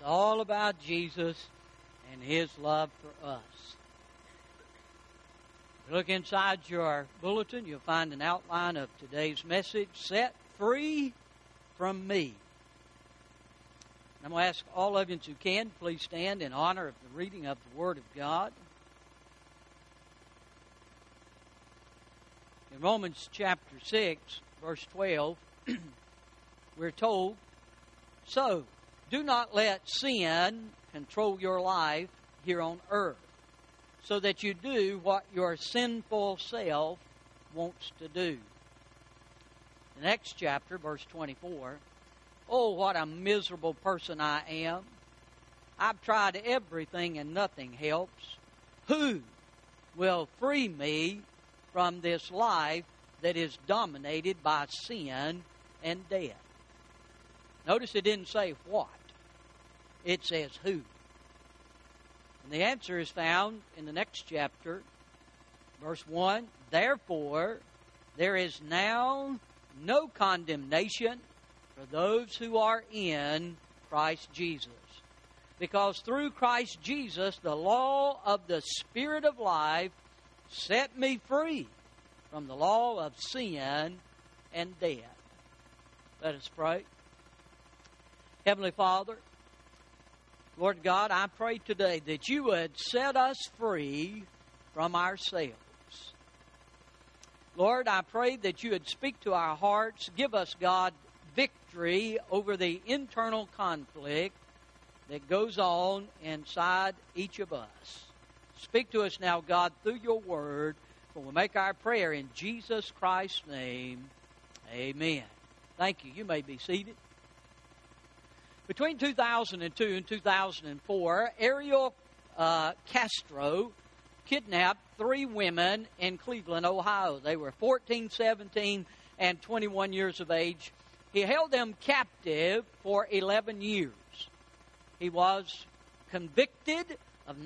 all about Jesus and His love for us. If you look inside your bulletin, you'll find an outline of today's message, Set Free from Me. I'm going to ask all of you who can, please stand in honor of the reading of the Word of God. In Romans chapter 6, verse 12, we're told, "So, do not let sin control your life here on earth, so that you do what your sinful self wants to do." The next chapter, verse 24, "Oh, what a miserable person I am. I've tried everything and nothing helps. Who will free me from this life that is dominated by sin and death?" Notice it didn't say what. It says who. And the answer is found in the next chapter, verse 1. "Therefore, there is now no condemnation for those who are in Christ Jesus. Because through Christ Jesus, the law of the Spirit of life set me free from the law of sin and death." Let us pray. Heavenly Father, Lord God, I pray today that you would set us free from ourselves. Lord, I pray that you would speak to our hearts, give us, God, victory over the internal conflict that goes on inside each of us. Speak to us now, God, through your word, for we make our prayer in Jesus Christ's name. Amen. Thank you. You may be seated. Between 2002 and 2004, Ariel Castro kidnapped 3 women in Cleveland, Ohio. They were 14, 17, and 21 years of age. He held them captive for 11 years. He was convicted of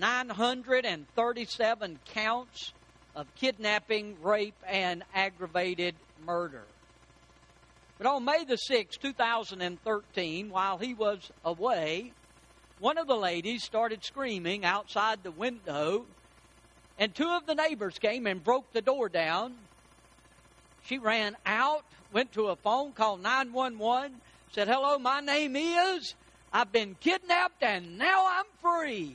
937 counts of kidnapping, rape, and aggravated murder. But on May the 6th, 2013, while he was away, one of the ladies started screaming outside the window, and 2 of the neighbors came and broke the door down. She ran out, went to a phone, called 911, said, "Hello, my name is, I've been kidnapped and now I'm free."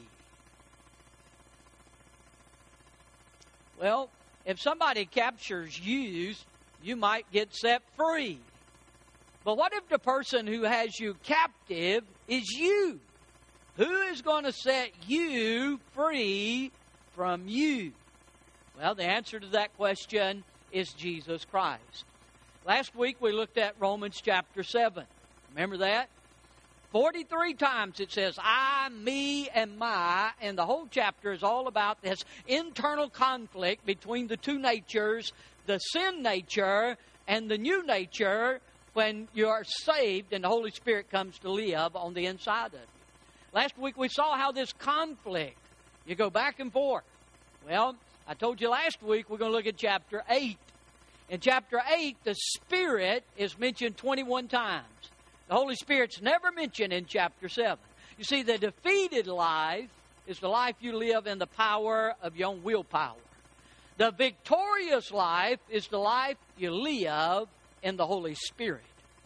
Well, if somebody captures you, you might get set free. But what if the person who has you captive is you? Who is going to set you free from you? Well, the answer to that question is Jesus Christ. Last week we looked at Romans chapter 7. Remember that? 43 times it says, I, me, and my, and the whole chapter is all about this internal conflict between the two natures, the sin nature and the new nature, when you are saved and the Holy Spirit comes to live on the inside of you. Last week we saw how this conflict, you go back and forth. Well, I told you last week we're going to look at chapter 8. In chapter 8, the Spirit is mentioned 21 times. The Holy Spirit's never mentioned in chapter 7. You see, the defeated life is the life you live in the power of your own willpower. The victorious life is the life you live in the Holy Spirit.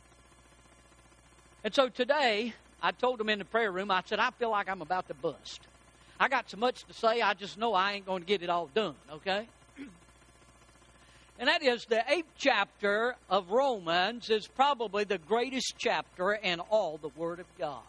And so today, I told them in the prayer room, I said, I feel like I'm about to bust. I got so much to say, I just know I ain't going to get it all done, okay? And that is the 8th chapter of Romans is probably the greatest chapter in all the Word of God.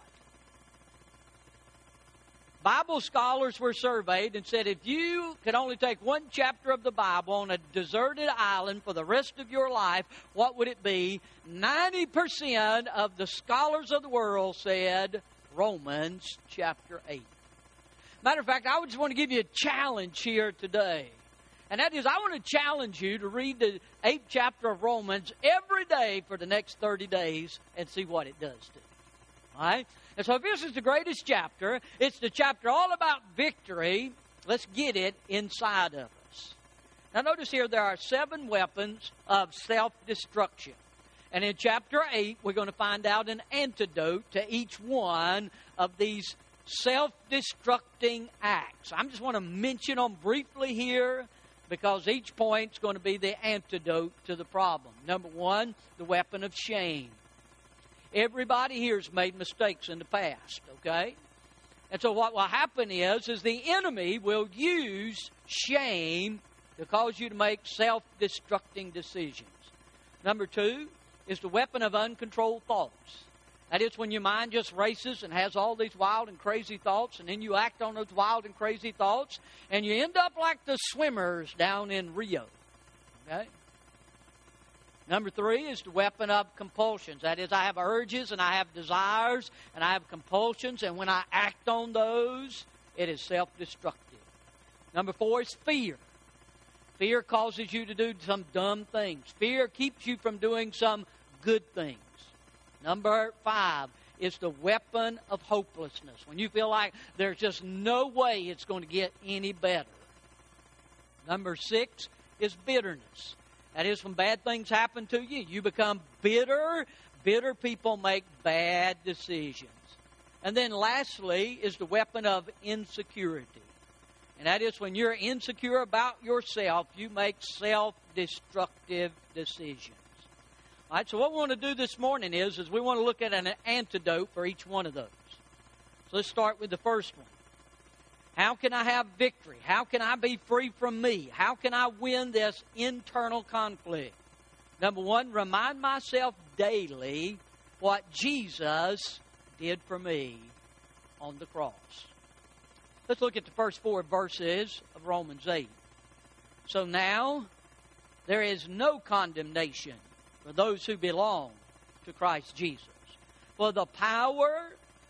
Bible scholars were surveyed and said, if you could only take one chapter of the Bible on a deserted island for the rest of your life, what would it be? 90% of the scholars of the world said Romans chapter 8. Matter of fact, I just want to give you a challenge here today. And that is, I want to challenge you to read the 8th chapter of Romans every day for the next 30 days and see what it does to you. All right? And so if this is the greatest chapter, it's the chapter all about victory. Let's get it inside of us. Now notice here there are 7 weapons of self-destruction. And in chapter 8, we're going to find out an antidote to each one of these self-destructing acts. I just want to mention them briefly here because each point is going to be the antidote to the problem. Number one, the weapon of shame. Everybody here has made mistakes in the past, okay? And so what will happen is the enemy will use shame to cause you to make self-destructing decisions. Number two is the weapon of uncontrolled thoughts. That is when your mind just races and has all these wild and crazy thoughts, and then you act on those wild and crazy thoughts, and you end up like the swimmers down in Rio. Okay? Number three is the weapon of compulsions. That is, I have urges and I have desires and I have compulsions, and when I act on those, it is self-destructive. Number four is fear. Fear causes you to do some dumb things. Fear keeps you from doing some good things. Number five is the weapon of hopelessness. When you feel like there's just no way it's going to get any better. Number six is bitterness. That is, when bad things happen to you, you become bitter. Bitter people make bad decisions. And then lastly is the weapon of insecurity. And that is when you're insecure about yourself, you make self-destructive decisions. All right, so what we want to do this morning is we want to look at an antidote for each one of those. So let's start with the first one. How can I have victory? How can I be free from me? How can I win this internal conflict? Number one, remind myself daily what Jesus did for me on the cross. Let's look at the first 4 verses of Romans 8. So now there is no condemnation for those who belong to Christ Jesus. For the power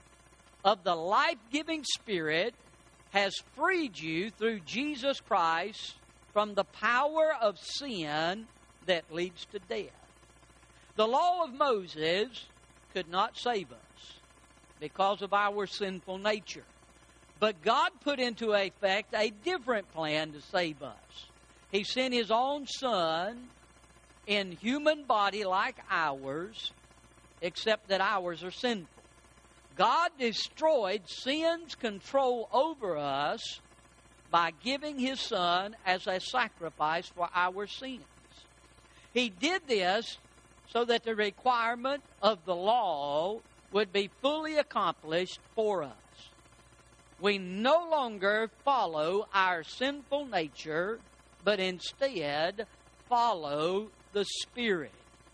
of the life-giving Spirit has freed you through Jesus Christ from the power of sin that leads to death. The law of Moses could not save us because of our sinful nature. But God put into effect a different plan to save us. He sent His own Son in human body like ours, except that ours are sinful. God destroyed sin's control over us by giving His Son as a sacrifice for our sins. He did this so that the requirement of the law would be fully accomplished for us. We no longer follow our sinful nature, but instead follow the Spirit.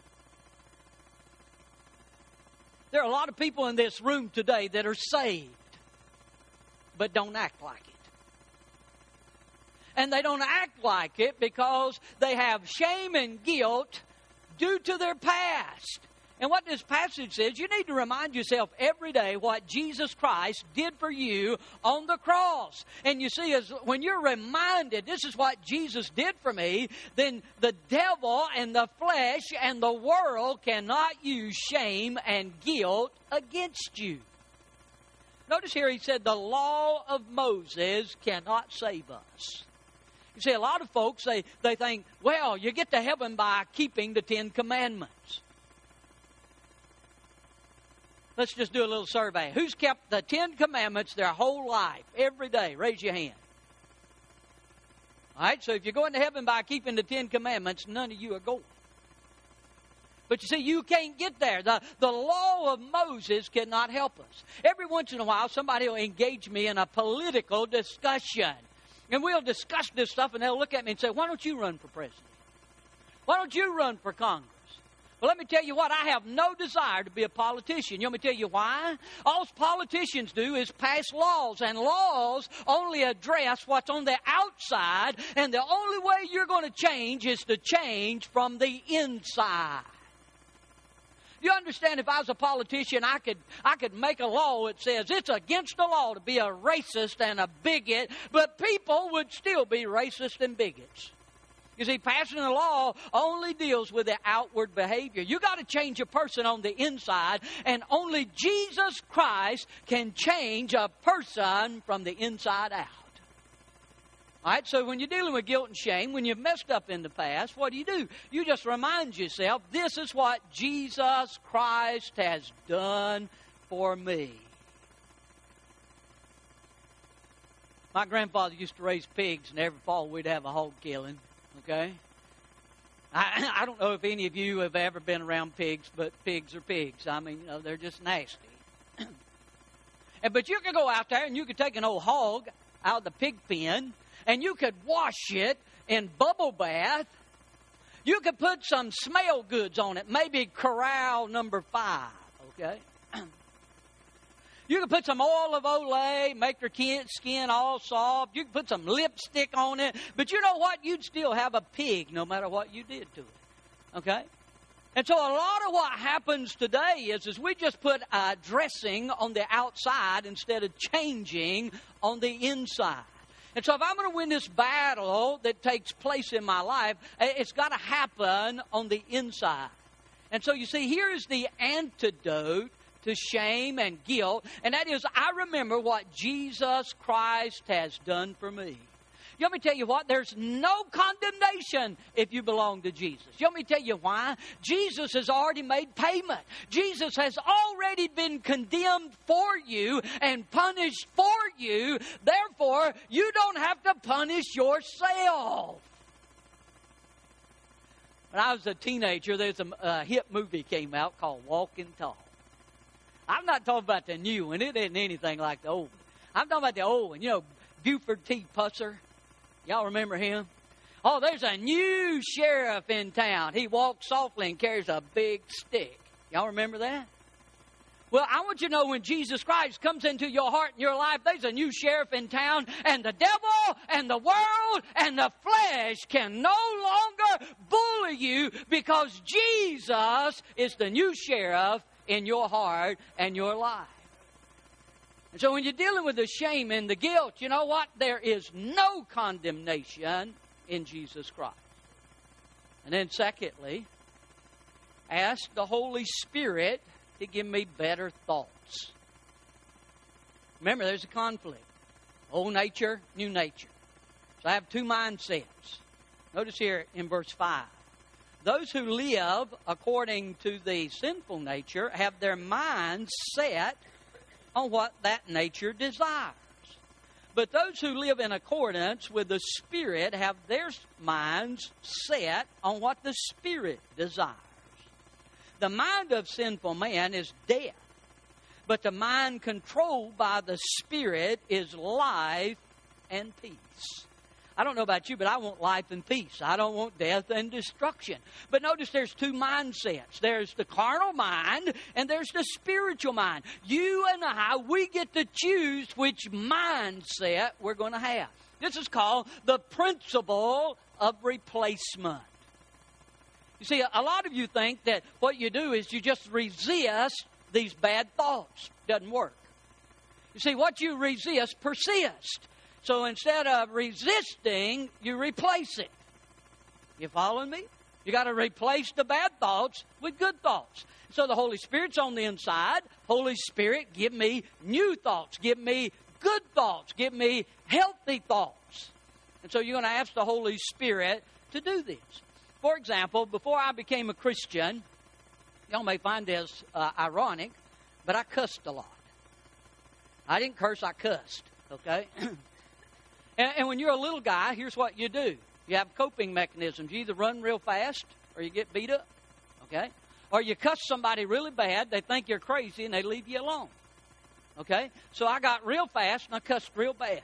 There are a lot of people in this room today that are saved, but don't act like it. And they don't act like it because they have shame and guilt due to their past. And what this passage says, you need to remind yourself every day what Jesus Christ did for you on the cross. And you see, when you're reminded, this is what Jesus did for me, then the devil and the flesh and the world cannot use shame and guilt against you. Notice here he said the law of Moses cannot save us. You see, a lot of folks, they think, well, you get to heaven by keeping the 10 Commandments. Let's just do a little survey. Who's kept the 10 Commandments their whole life, every day? Raise your hand. All right, so if you're going to heaven by keeping the 10 Commandments, none of you are going. But you see, you can't get there. The law of Moses cannot help us. Every once in a while, somebody will engage me in a political discussion. And we'll discuss this stuff, and they'll look at me and say, why don't you run for president? Why don't you run for Congress? Well, let me tell you what, I have no desire to be a politician. You want me to tell you why? All politicians do is pass laws, and laws only address what's on the outside, and the only way you're going to change is to change from the inside. You understand, if I was a politician, I could make a law that says it's against the law to be a racist and a bigot, but people would still be racist and bigots. You see, passing a law only deals with the outward behavior. You got to change a person on the inside, and only Jesus Christ can change a person from the inside out. All right, so when you're dealing with guilt and shame, when you've messed up in the past, what do? You just remind yourself, this is what Jesus Christ has done for me. My grandfather used to raise pigs, and every fall we'd have a hog killing, okay? I don't know if any of you have ever been around pigs, but pigs are pigs. I mean, they're just nasty. But you could go out there and you could take an old hog out of the pig pen and you could wash it in bubble bath. You could put some smell goods on it, maybe Corral number 5, okay? You could put some oil of Olay, make their skin all soft. You could put some lipstick on it. But you know what? You'd still have a pig no matter what you did to it. Okay? And so a lot of what happens today is we just put a dressing on the outside instead of changing on the inside. And so if I'm going to win this battle that takes place in my life, it's got to happen on the inside. And so you see, here is the antidote to shame and guilt, and that is, I remember what Jesus Christ has done for me. You want me to tell you what? There's no condemnation if you belong to Jesus. You want me to tell you why? Jesus has already made payment. Jesus has already been condemned for you and punished for you. Therefore, you don't have to punish yourself. When I was a teenager, there's a hit movie came out called Walking Tall. I'm not talking about the new one. It isn't anything like the old one. I'm talking about the old one. You know, Buford T. Pusser. Y'all remember him? Oh, there's a new sheriff in town. He walks softly and carries a big stick. Y'all remember that? Well, I want you to know when Jesus Christ comes into your heart and your life, there's a new sheriff in town, and the devil and the world and the flesh can no longer bully you because Jesus is the new sheriff in your heart and your life. And so when you're dealing with the shame and the guilt, you know what? There is no condemnation in Jesus Christ. And then secondly, ask the Holy Spirit to give me better thoughts. Remember, there's a conflict. Old nature, new nature. So I have two mindsets. Notice here in verse 5. Those who live according to the sinful nature have their minds set on what that nature desires. But those who live in accordance with the Spirit have their minds set on what the Spirit desires. The mind of sinful man is death, but the mind controlled by the Spirit is life and peace. I don't know about you, but I want life and peace. I don't want death and destruction. But notice there's two mindsets. There's the carnal mind and there's the spiritual mind. You and I, we get to choose which mindset we're going to have. This is called the principle of replacement. You see, a lot of you think that what you do is you just resist these bad thoughts. Doesn't work. You see, what you resist persists. So instead of resisting, you replace it. You following me? You got to replace the bad thoughts with good thoughts. So the Holy Spirit's on the inside. Holy Spirit, give me new thoughts. Give me good thoughts. Give me healthy thoughts. And so you're going to ask the Holy Spirit to do this. For example, before I became a Christian, y'all may find this ironic, but I cussed a lot. I didn't curse, I cussed. Okay? And when you're a little guy, here's what you do. You have coping mechanisms. You either run real fast or you get beat up. Okay? Or you cuss somebody really bad, they think you're crazy, and they leave you alone. Okay? So I got real fast and I cussed real bad.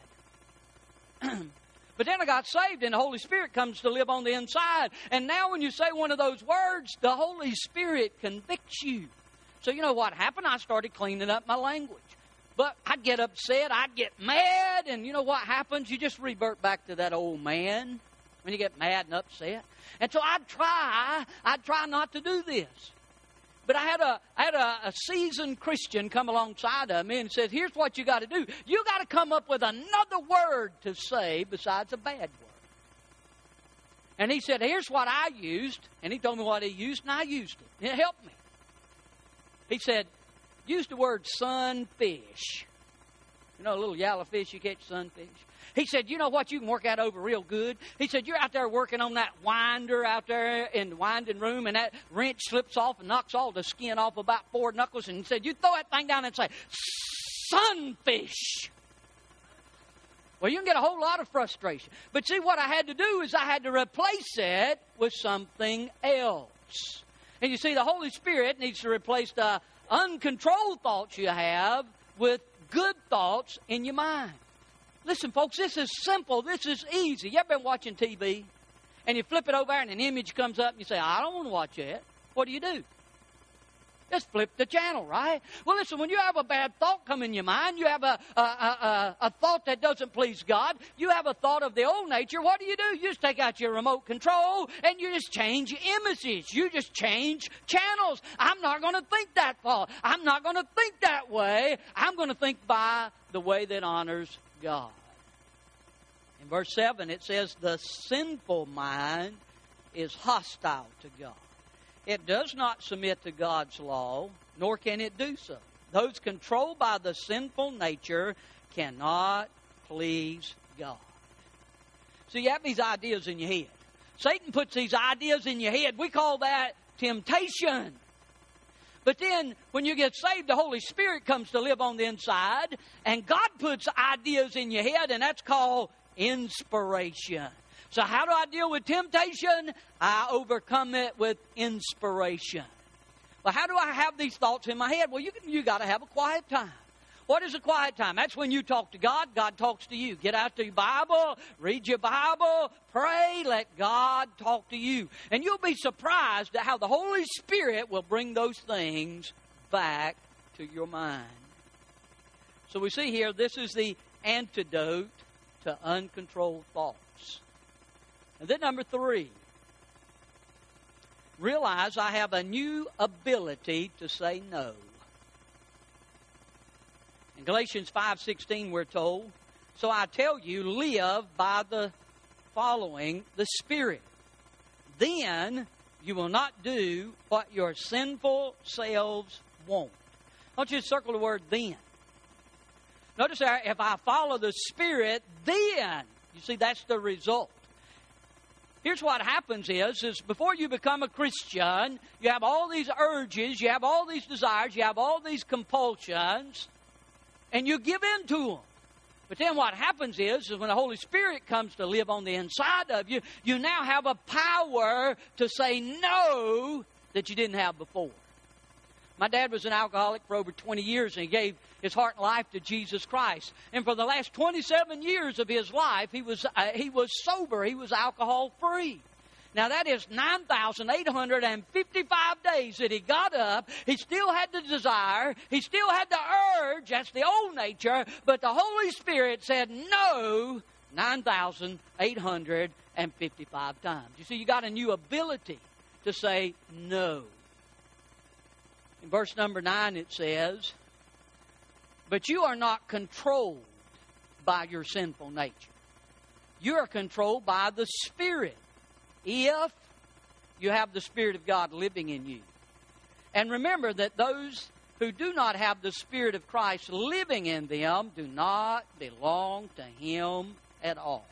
But then I got saved and the Holy Spirit comes to live on the inside. And now when you say one of those words, the Holy Spirit convicts you. So you know what happened? I started cleaning up my language. But I'd get upset, I'd get mad, and you know what happens? You just revert back to that old man when you get mad and upset. And so I'd try not to do this. But I had a seasoned Christian come alongside of me and said, here's what you got to do. You got to come up with another word to say besides a bad word. And he said, here's what I used. And he told me what he used, and I used it. It helped me. He said, use the word sunfish. You know, a little yellow fish, you catch sunfish. He said, you know what, you can work that over real good. He said, you're out there working on that winder out there in the winding room, and that wrench slips off and knocks all the skin off about 4 knuckles. And he said, you throw that thing down and say, sunfish. Well, you can get a whole lot of frustration. But see, what I had to do is I had to replace it with something else. And you see, the Holy Spirit needs to replace the uncontrolled thoughts you have with good thoughts in your mind. Listen, folks, this is simple. This is easy. You ever been watching TV? And you flip it over and an image comes up and you say, I don't want to watch that. What do? Just flip the channel, right? Well, listen, when you have a bad thought come in your mind, you have a thought that doesn't please God, you have a thought of the old nature, what do? You just take out your remote control and you just change images. You just change channels. I'm not going to think that thought. I'm not going to think that way. I'm going to think by the way that honors God. In verse 7, it says, the sinful mind is hostile to God. It does not submit to God's law, nor can it do so. Those controlled by the sinful nature cannot please God. So you have these ideas in your head. Satan puts these ideas in your head. We call that temptation. But then, when you get saved, the Holy Spirit comes to live on the inside, and God puts ideas in your head, and that's called inspiration. So how do I deal with temptation? I overcome it with inspiration. Well, how do I have these thoughts in my head? Well, you got to have a quiet time. What is a quiet time? That's when you talk to God, God talks to you. Get out your Bible, read your Bible, pray, let God talk to you. And you'll be surprised at how the Holy Spirit will bring those things back to your mind. So we see here, this is the antidote to uncontrolled thoughts. And then number 3, realize I have a new ability to say no. In Galatians 5:16 we're told, so I tell you, live by the following, the Spirit. Then you will not do what your sinful selves want. I want you to circle the word then. Notice there, if I follow the Spirit, then, you see, that's the result. Here's what happens is before you become a Christian, you have all these urges, you have all these desires, you have all these compulsions, and you give in to them. But then what happens is when the Holy Spirit comes to live on the inside of you, you now have a power to say no that you didn't have before. My dad was an alcoholic for over 20 years, and he gave his heart and life to Jesus Christ. And for the last 27 years of his life, he was sober. He was alcohol-free. Now, that is 9,855 days that he got up. He still had the desire. He still had the urge. That's the old nature. But the Holy Spirit said no 9,855 times. You see, you got a new ability to say no. In verse number 9 it says, but you are not controlled by your sinful nature. You are controlled by the Spirit, if you have the Spirit of God living in you. And remember that those who do not have the Spirit of Christ living in them do not belong to Him at all.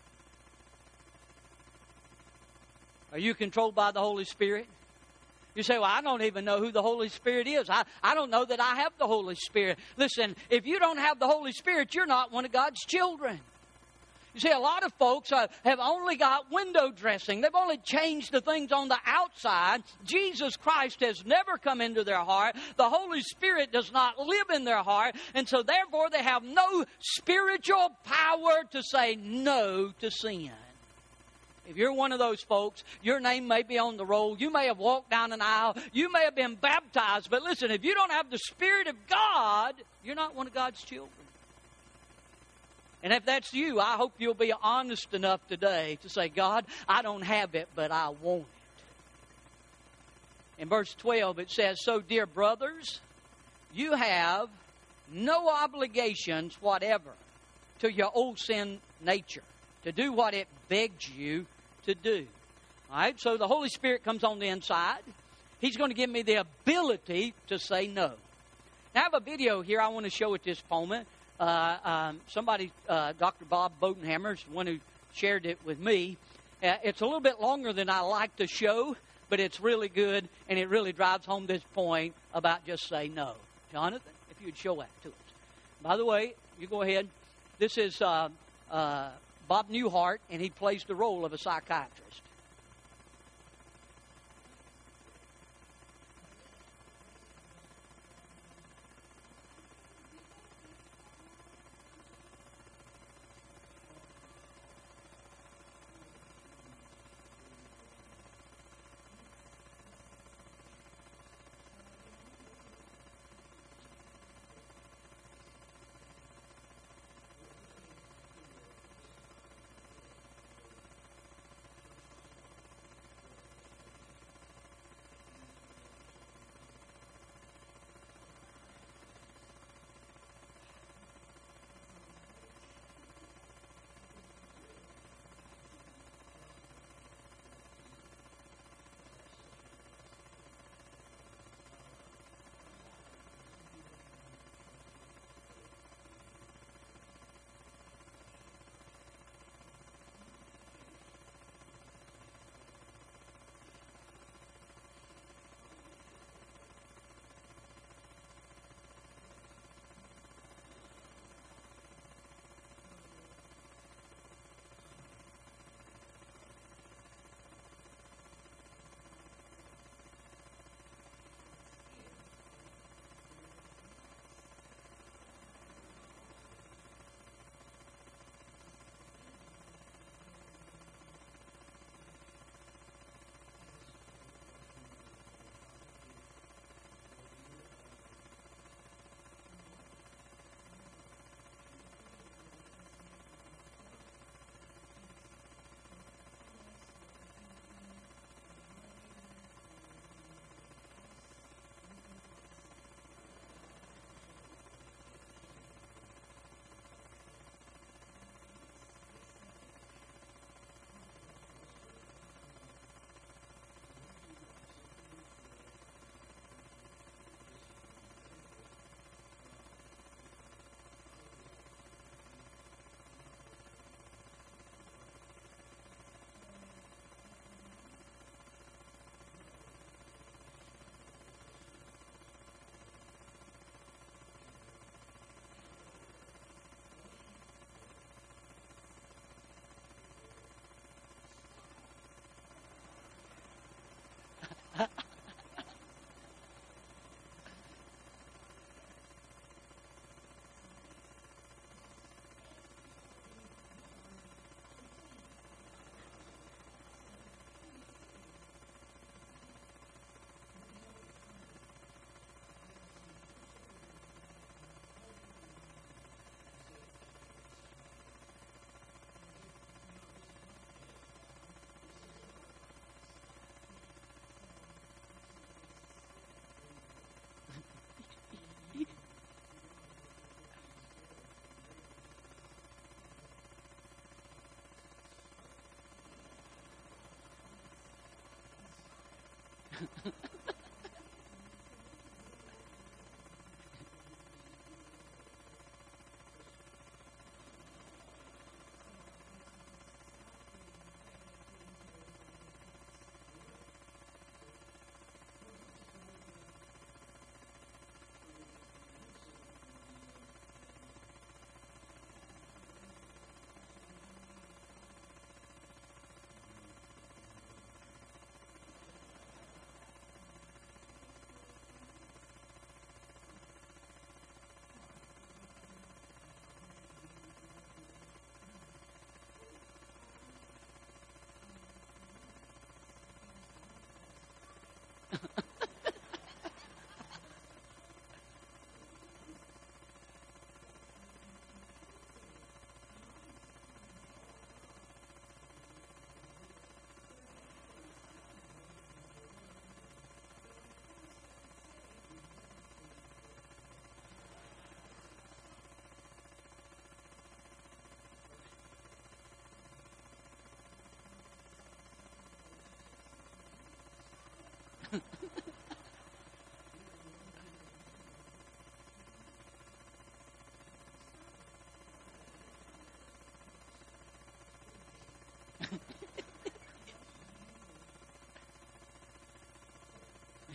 Are you controlled by the Holy Spirit? You say, well, I don't even know who the Holy Spirit is. I don't know that I have the Holy Spirit. Listen, if you don't have the Holy Spirit, you're not one of God's children. You see, a lot of folks have only got window dressing. They've only changed the things on the outside. Jesus Christ has never come into their heart. The Holy Spirit does not live in their heart. And so therefore they have no spiritual power to say no to sin. If you're one of those folks, your name may be on the roll. You may have walked down an aisle. You may have been baptized. But listen, if you don't have the Spirit of God, you're not one of God's children. And if that's you, I hope you'll be honest enough today to say, God, I don't have it, but I want it. In verse 12, it says, so, dear brothers, you have no obligations whatever to your old sin nature to do what it begs you to do. All right, so the Holy Spirit comes on the inside. He's going to give me the ability to say no. Now, I have a video here I want to show at this moment. Somebody, Dr. Bob Bodenhammer, is the one who shared it with me. It's a little bit longer than I like to show, but it's really good, and it really drives home this point about just say no. Jonathan, if you'd show that to us. By the way, you go ahead. This is Bob Newhart, and he plays the role of a psychiatrist.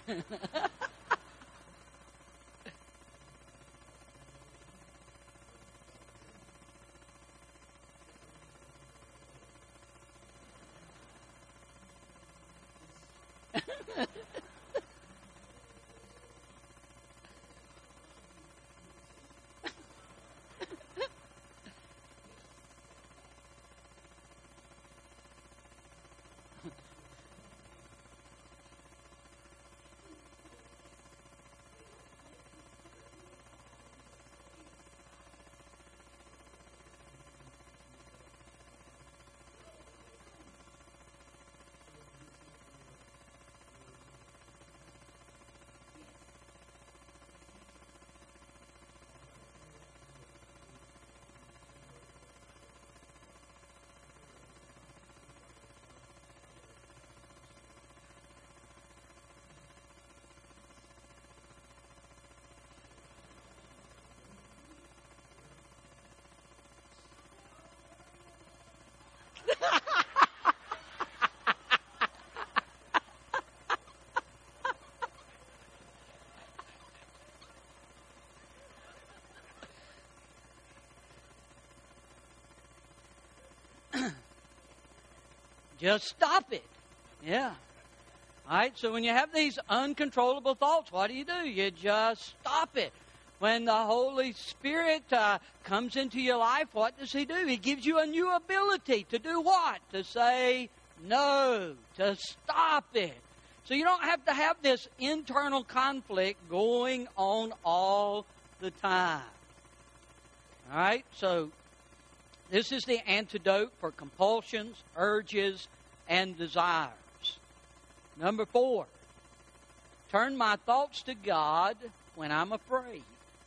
Just stop it. Yeah. All right, so when you have these uncontrollable thoughts, what do? You just stop it. When the Holy Spirit comes into your life, what does He do? He gives you a new ability to do what? To say no, to stop it. So you don't have to have this internal conflict going on all the time. All right, so this is the antidote for compulsions, urges, and desires. Number 4, turn my thoughts to God when I'm afraid.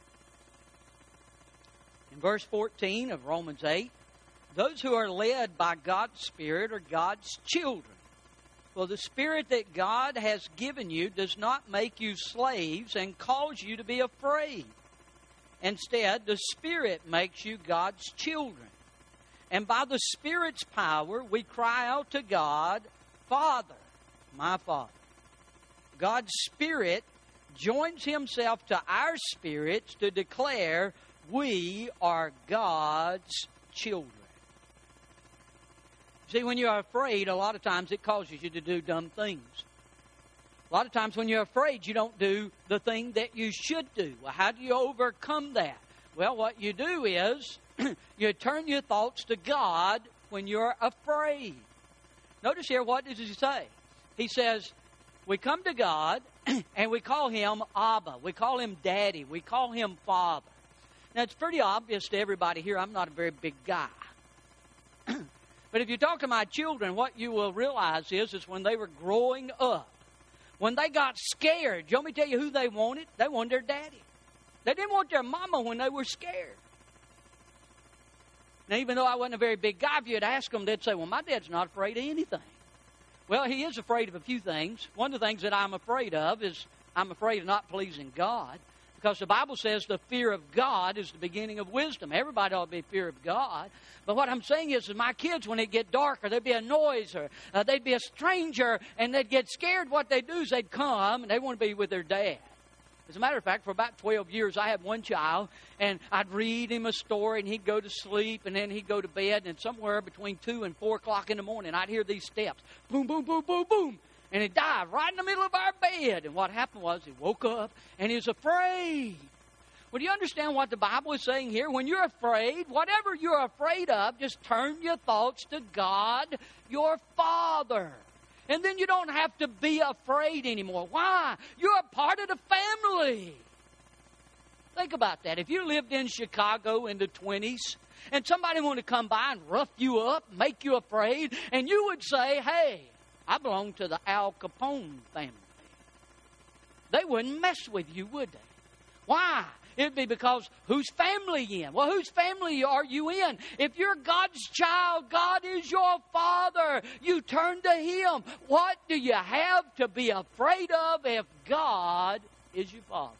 In verse 14 of Romans 8, those who are led by God's Spirit are God's children. Well, the Spirit that God has given you does not make you slaves and cause you to be afraid. Instead, the Spirit makes you God's children. And by the Spirit's power, we cry out to God, Father, my Father. God's Spirit joins Himself to our spirits to declare we are God's children. See, when you're afraid, a lot of times it causes you to do dumb things. A lot of times when you're afraid, you don't do the thing that you should do. Well, how do you overcome that? Well, what you do is you turn your thoughts to God when you're afraid. Notice here, what does He say? He says, we come to God and we call Him Abba. We call Him Daddy. We call Him Father. Now, it's pretty obvious to everybody here I'm not a very big guy. But if you talk to my children, what you will realize is when they were growing up, when they got scared, you want me to tell you who they wanted? They wanted their daddy. They didn't want their mama when they were scared. Now, even though I wasn't a very big guy, if you'd ask them, they'd say, well, my dad's not afraid of anything. Well, he is afraid of a few things. One of the things that I'm afraid of is I'm afraid of not pleasing God. Because the Bible says the fear of God is the beginning of wisdom. Everybody ought to be fear of God. But what I'm saying is my kids, when it get dark or there'd be a noise or they'd be a stranger and they'd get scared, what they'd do is they'd come and they want to be with their dad. As a matter of fact, for about 12 years, I had one child, and I'd read him a story, and he'd go to sleep, and then he'd go to bed, and somewhere between 2 and 4 o'clock in the morning, I'd hear these steps. Boom, boom, boom, boom, boom. And he'd dive right in the middle of our bed. And what happened was he woke up, and he was afraid. Well, do you understand what the Bible is saying here? When you're afraid, whatever you're afraid of, just turn your thoughts to God, your Father. And then you don't have to be afraid anymore. Why? You're a part of the family. Think about that. If you lived in Chicago in the 20s and somebody wanted to come by and rough you up, make you afraid, and you would say, hey, I belong to the Al Capone family. They wouldn't mess with you, would they? Why? It'd be because whose family you in? Well, whose family are you in? If you're God's child, God is your Father. You turn to Him. What do you have to be afraid of if God is your Father?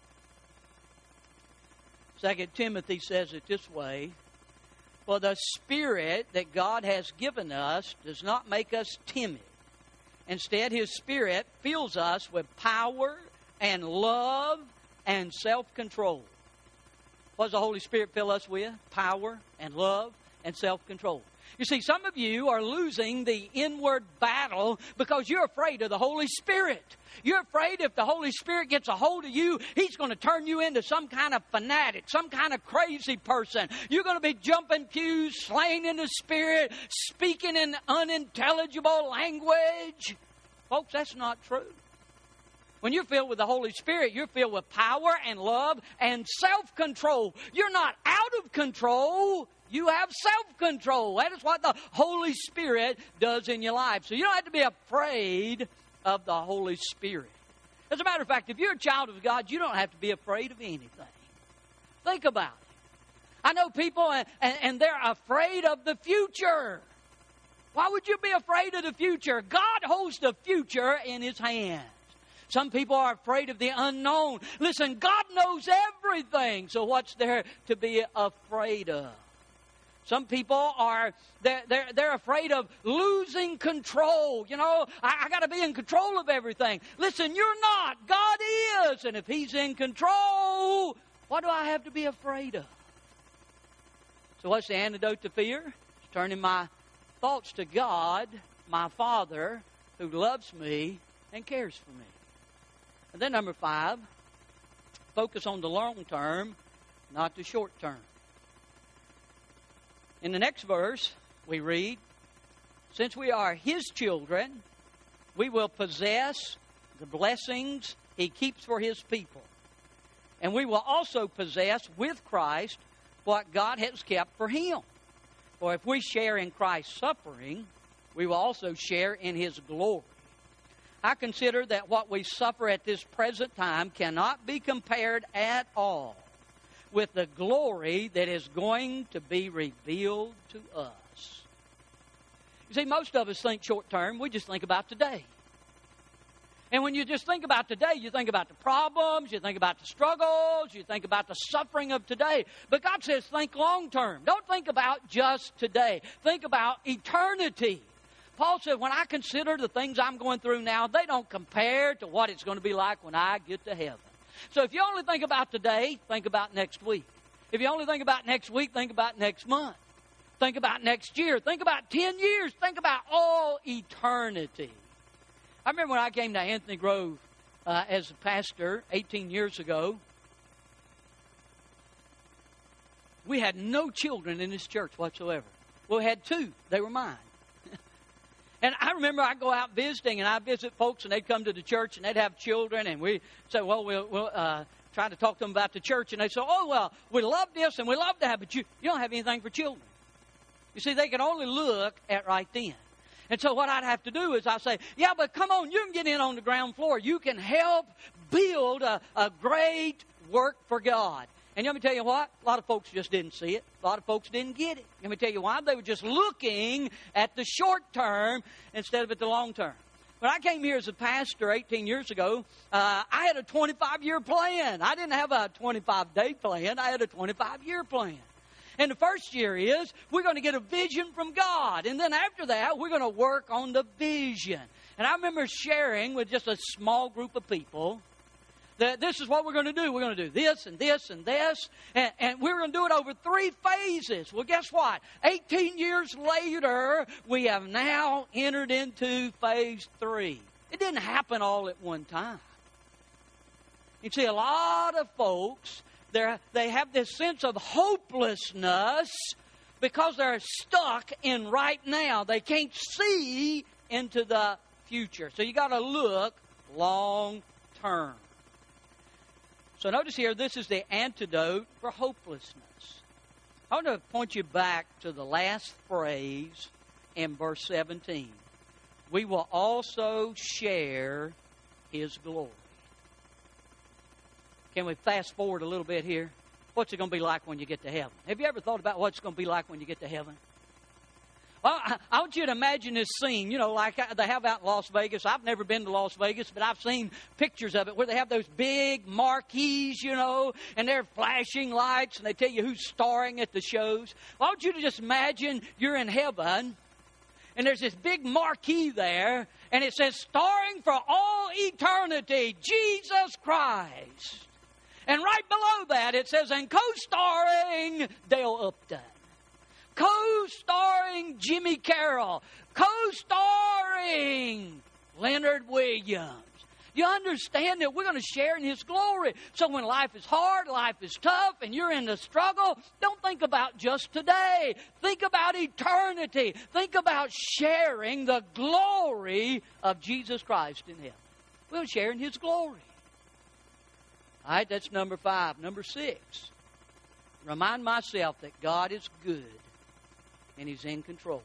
2 Timothy says it this way, for the Spirit that God has given us does not make us timid. Instead, His Spirit fills us with power and love and self-control. What does the Holy Spirit fill us with? Power and love and self-control. You see, some of you are losing the inward battle because you're afraid of the Holy Spirit. You're afraid if the Holy Spirit gets a hold of you, He's going to turn you into some kind of fanatic, some kind of crazy person. You're going to be jumping pews, slain in the Spirit, speaking in unintelligible language. Folks, that's not true. When you're filled with the Holy Spirit, you're filled with power and love and self-control. You're not out of control. You have self-control. That is what the Holy Spirit does in your life. So you don't have to be afraid of the Holy Spirit. As a matter of fact, if you're a child of God, you don't have to be afraid of anything. Think about it. I know people, and they're afraid of the future. Why would you be afraid of the future? God holds the future in His hands. Some people are afraid of the unknown. Listen, God knows everything. So what's there to be afraid of? Some people they're afraid of losing control. You know, I got to be in control of everything. Listen, you're not. God is. And if He's in control, what do I have to be afraid of? So what's the antidote to fear? It's turning my thoughts to God, my Father, who loves me and cares for me. And then number 5, focus on the long term, not the short term. In the next verse, we read, since we are His children, we will possess the blessings He keeps for His people. And we will also possess with Christ what God has kept for Him. For if we share in Christ's suffering, we will also share in His glory. I consider that what we suffer at this present time cannot be compared at all with the glory that is going to be revealed to us. You see, most of us think short term. We just think about today. And when you just think about today, you think about the problems, you think about the struggles, you think about the suffering of today. But God says think long term. Don't think about just today. Think about eternity. Paul said, when I consider the things I'm going through now, they don't compare to what it's going to be like when I get to heaven. So if you only think about today, think about next week. If you only think about next week, think about next month. Think about next year. Think about 10 years. Think about all eternity. I remember when I came to Anthony Grove as a pastor 18 years ago, we had no children in this church whatsoever. Well, we had 2. They were mine. And I remember I'd go out visiting, and I'd visit folks, and they'd come to the church, and they'd have children, and we'd say, well, we'll try to talk to them about the church. And they'd say, oh, well, we love this, and we love that, but you don't have anything for children. You see, they could only look at right then. And so what I'd have to do is I'd say, yeah, but come on, you can get in on the ground floor. You can help build a great work for God. And let me tell you what, a lot of folks just didn't see it. A lot of folks didn't get it. Let me tell you why. They were just looking at the short term instead of at the long term. When I came here as a pastor 18 years ago, I had a 25-year plan. I didn't have a 25-day plan. I had a 25-year plan. And the first year is we're going to get a vision from God. And then after that, we're going to work on the vision. And I remember sharing with just a small group of people that this is what we're going to do. We're going to do this and this and this. And we're going to do it over 3 phases. Well, guess what? 18 years later, we have now entered into phase 3. It didn't happen all at one time. You see, a lot of folks, they have this sense of hopelessness because they're stuck in right now. They can't see into the future. So you got to look long term. So notice here, this is the antidote for hopelessness. I want to point you back to the last phrase in verse 17. We will also share His glory. Can we fast forward a little bit here? What's it going to be like when you get to heaven? Have you ever thought about what it's going to be like when you get to heaven? Well, I want you to imagine this scene, like they have out in Las Vegas. I've never been to Las Vegas, but I've seen pictures of it where they have those big marquees, and they're flashing lights, and they tell you who's starring at the shows. Well, I want you to just imagine you're in heaven, and there's this big marquee there, And it says, starring for all eternity, Jesus Christ. And right below that, it says, and co-starring Dale Upton. Co-starring Jimmy Carroll. Co-starring Leonard Williams. You understand that we're going to share in His glory. So when life is hard, life is tough, and you're in the struggle, don't think about just today. Think about eternity. Think about sharing the glory of Jesus Christ in heaven. We'll share in His glory. All right, that's number 5. Number 6, remind myself that God is good and He's in control.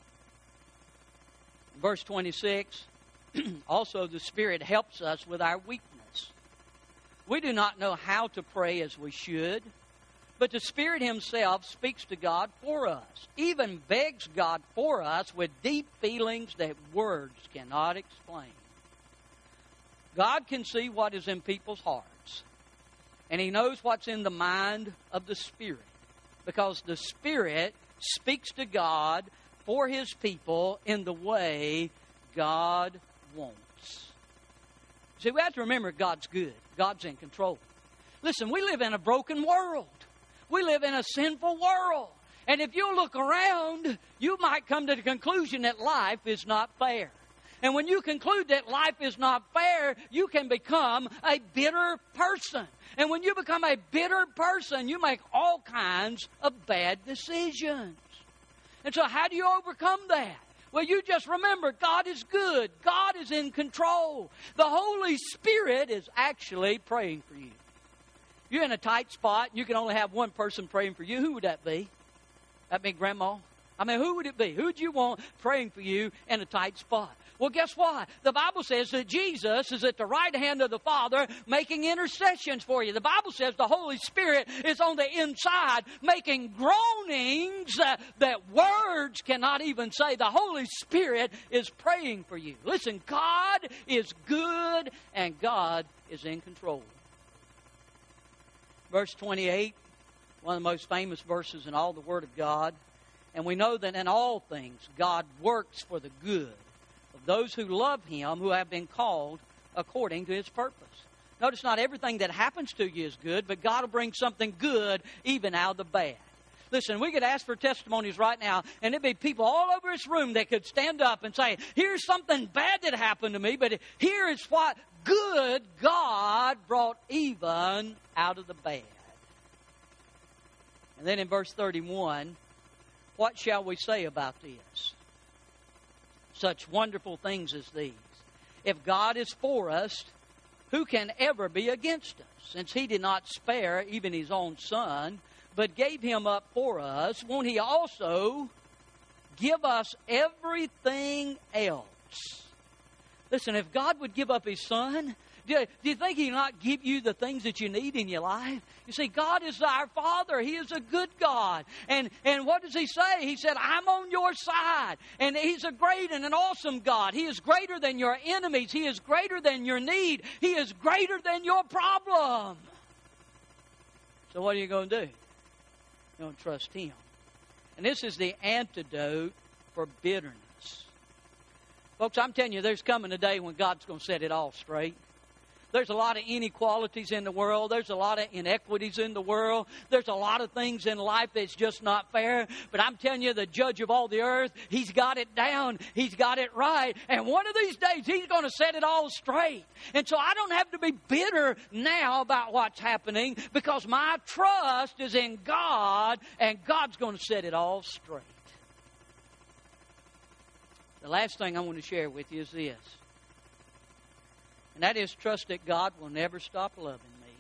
Verse 26, also the Spirit helps us with our weakness. We do not know how to pray as we should, but the Spirit Himself speaks to God for us, even begs God for us with deep feelings that words cannot explain. God can see what is in people's hearts, and He knows what's in the mind of the Spirit, because the Spirit speaks to God for His people in the way God wants. See, we have to remember God's good. God's in control. Listen, we live in a broken world. We live in a sinful world. And if you look around, you might come to the conclusion that life is not fair. And when you conclude that life is not fair, you can become a bitter person. And when you become a bitter person, you make all kinds of bad decisions. And so how do you overcome that? Well, you just remember, God is good. God is in control. The Holy Spirit is actually praying for you. You're in a tight spot. You can only have one person praying for you. Who would that be? That'd be Grandma. I mean, who would it be? Who would you want praying for you in a tight spot? Well, guess what? The Bible says that Jesus is at the right hand of the Father making intercessions for you. The Bible says the Holy Spirit is on the inside making groanings that words cannot even say. The Holy Spirit is praying for you. Listen, God is good and God is in control. Verse 28, one of the most famous verses in all the Word of God. And we know that in all things God works for the good of those who love Him, who have been called according to His purpose. Notice not everything that happens to you is good, but God will bring something good even out of the bad. Listen, we could ask for testimonies right now, and there'd be people all over this room that could stand up and say, here's something bad that happened to me, but here is what good God brought even out of the bad. And then in verse 31, what shall we say about this? Such wonderful things as these. If God is for us, who can ever be against us? Since He did not spare even His own Son, but gave Him up for us, won't He also give us everything else? Listen, if God would give up His Son, do you think He'll not give you the things that you need in your life? You see, God is our Father. He is a good God. And what does He say? He said, I'm on your side. And He's a great and an awesome God. He is greater than your enemies. He is greater than your need. He is greater than your problem. So what are you going to do? You're going to trust Him. And this is the antidote for bitterness. Folks, I'm telling you, there's coming a day when God's going to set it all straight. There's a lot of inequalities in the world. There's a lot of inequities in the world. There's a lot of things in life that's just not fair. But I'm telling you, the judge of all the earth, He's got it down. He's got it right. And one of these days, He's going to set it all straight. And so I don't have to be bitter now about what's happening, because my trust is in God, and God's going to set it all straight. The last thing I want to share with you is this. And that is, trust that God will never stop loving me.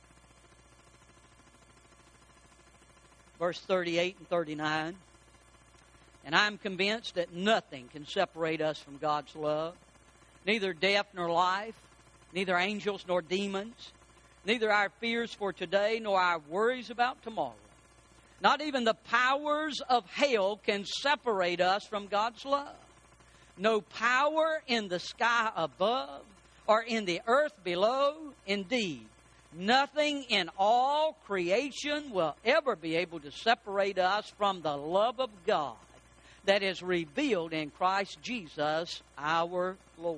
Verse 38 and 39. And I'm convinced that nothing can separate us from God's love. Neither death nor life, neither angels nor demons, neither our fears for today nor our worries about tomorrow. Not even the powers of hell can separate us from God's love. No power in the sky above or in the earth below. Indeed, nothing in all creation will ever be able to separate us from the love of God that is revealed in Christ Jesus our Lord.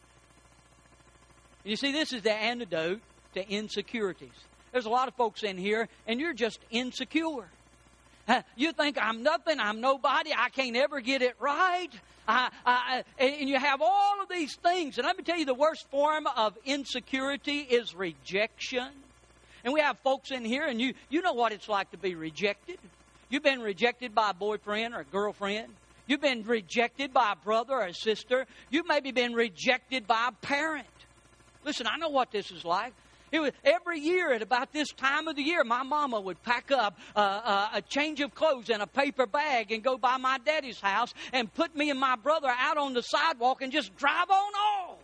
You see, this is the antidote to insecurities. There's a lot of folks in here, and you're just insecure. You think, I'm nothing, I'm nobody, I can't ever get it right. And you have all of these things. And let me tell you, the worst form of insecurity is rejection. And we have folks in here, and you know what it's like to be rejected. You've been rejected by a boyfriend or a girlfriend. You've been rejected by a brother or a sister. You've maybe been rejected by a parent. Listen, I know what this is like. It was every year at about this time of the year, my mama would pack up a change of clothes in a paper bag and go by my daddy's house and put me and my brother out on the sidewalk and just drive on off.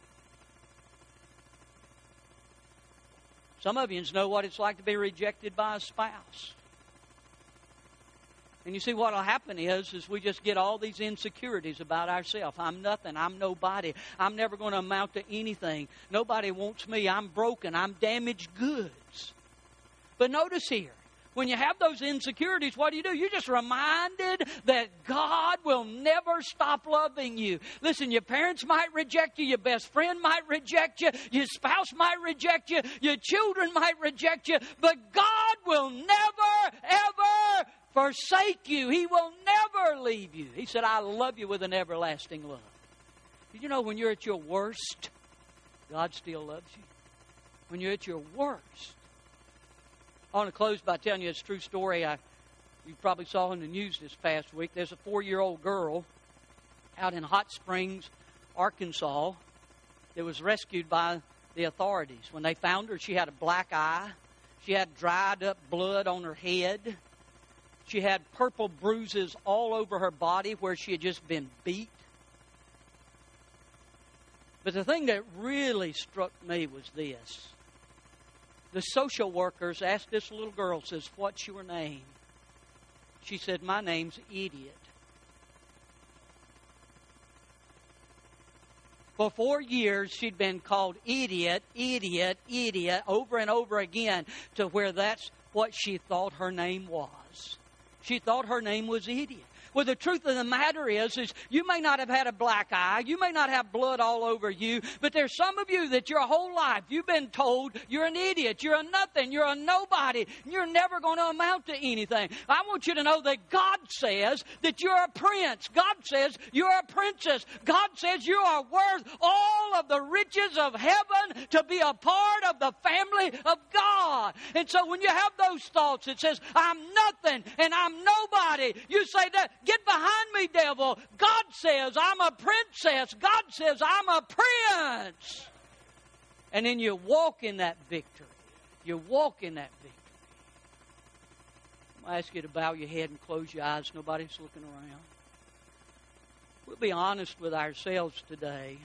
Some of you know what it's like to be rejected by a spouse. And you see, what will happen is we just get all these insecurities about ourselves. I'm nothing. I'm nobody. I'm never going to amount to anything. Nobody wants me. I'm broken. I'm damaged goods. But notice here, when you have those insecurities, what do? You're just reminded that God will never stop loving you. Listen, your parents might reject you. Your best friend might reject you. Your spouse might reject you. Your children might reject you. But God will never, ever forsake you. He will never leave you. He said, I love you with an everlasting love. Did you know when you're at your worst, God still loves you? When you're at your worst. I want to close by telling you a true story you probably saw in the news this past week. There's a 4-year-old girl out in Hot Springs, Arkansas, that was rescued by the authorities. When they found her, she had a black eye. She had dried up blood on her head. She had purple bruises all over her body where she had just been beat. But the thing that really struck me was this. The social workers asked this little girl, says, what's your name? She said, my name's Idiot. For 4 years, she'd been called idiot, idiot, idiot, over and over again, to where that's what she thought her name was. She thought her name was Idiot. Well, the truth of the matter is you may not have had a black eye. You may not have blood all over you. But there's some of you that your whole life you've been told you're an idiot. You're a nothing. You're a nobody. You're never going to amount to anything. I want you to know that God says that you're a prince. God says you're a princess. God says you are worth all of the riches of heaven to be a part of the family of God. And so when you have those thoughts, it says, I'm nothing and I'm nobody. You say that. Get behind me, devil. God says I'm a princess. God says I'm a prince. And then you walk in that victory. You walk in that victory. I'm going to ask you to bow your head and close your eyes. Nobody's looking around. We'll be honest with ourselves today.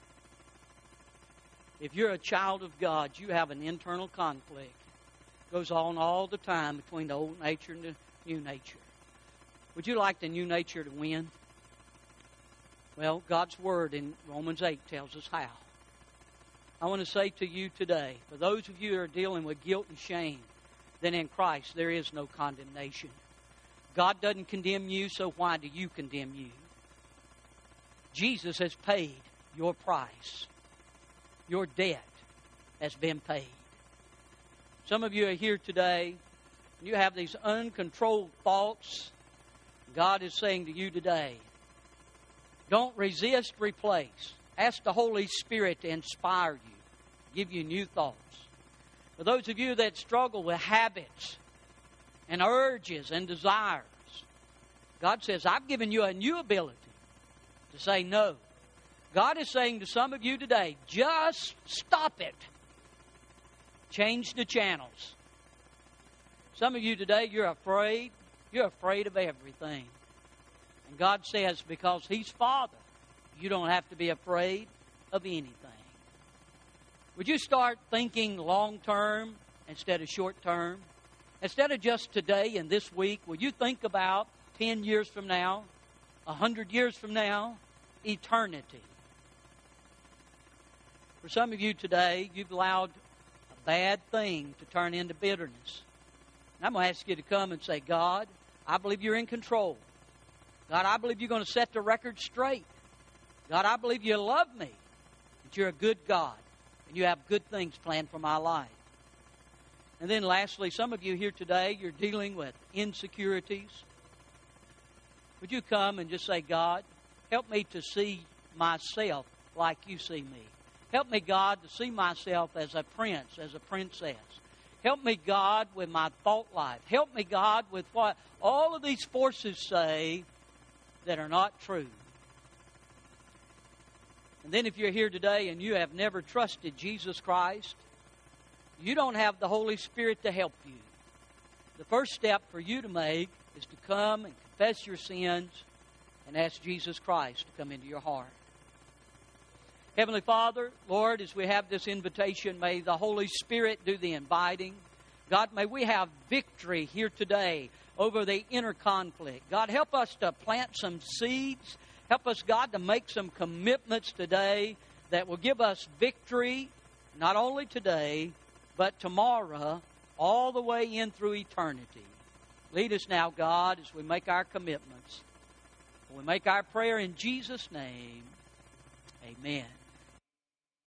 If you're a child of God, you have an internal conflict. It goes on all the time between the old nature and the new nature. Would you like the new nature to win? Well, God's Word in Romans 8 tells us how. I want to say to you today, for those of you who are dealing with guilt and shame, then in Christ there is no condemnation. God doesn't condemn you, so why do you condemn you? Jesus has paid your price. Your debt has been paid. Some of you are here today, and you have these uncontrolled thoughts. God is saying to you today, don't resist, replace. Ask the Holy Spirit to inspire you, give you new thoughts. For those of you that struggle with habits and urges and desires, God says, I've given you a new ability to say no. God is saying to some of you today, just stop it. Change the channels. Some of you today, you're afraid. You're afraid of everything. And God says, because He's Father, you don't have to be afraid of anything. Would you start thinking long term instead of short term? Instead of just today and this week, would you think about 10 years from now, 100 years from now, eternity? For some of you today, you've allowed a bad thing to turn into bitterness. And I'm going to ask you to come and say, God, I believe you're in control. God, I believe you're going to set the record straight. God, I believe you love me, that you're a good God, and you have good things planned for my life. And then lastly, some of you here today, you're dealing with insecurities. Would you come and just say, God, help me to see myself like you see me. Help me, God, to see myself as a prince, as a princess. Help me, God, with my thought life. Help me, God, with what all of these forces say that are not true. And then if you're here today and you have never trusted Jesus Christ, you don't have the Holy Spirit to help you. The first step for you to make is to come and confess your sins and ask Jesus Christ to come into your heart. Heavenly Father, Lord, as we have this invitation, may the Holy Spirit do the inviting. God, may we have victory here today over the inner conflict. God, help us to plant some seeds. Help us, God, to make some commitments today that will give us victory, not only today, but tomorrow, all the way in through eternity. Lead us now, God, as we make our commitments. We make our prayer in Jesus' name. Amen.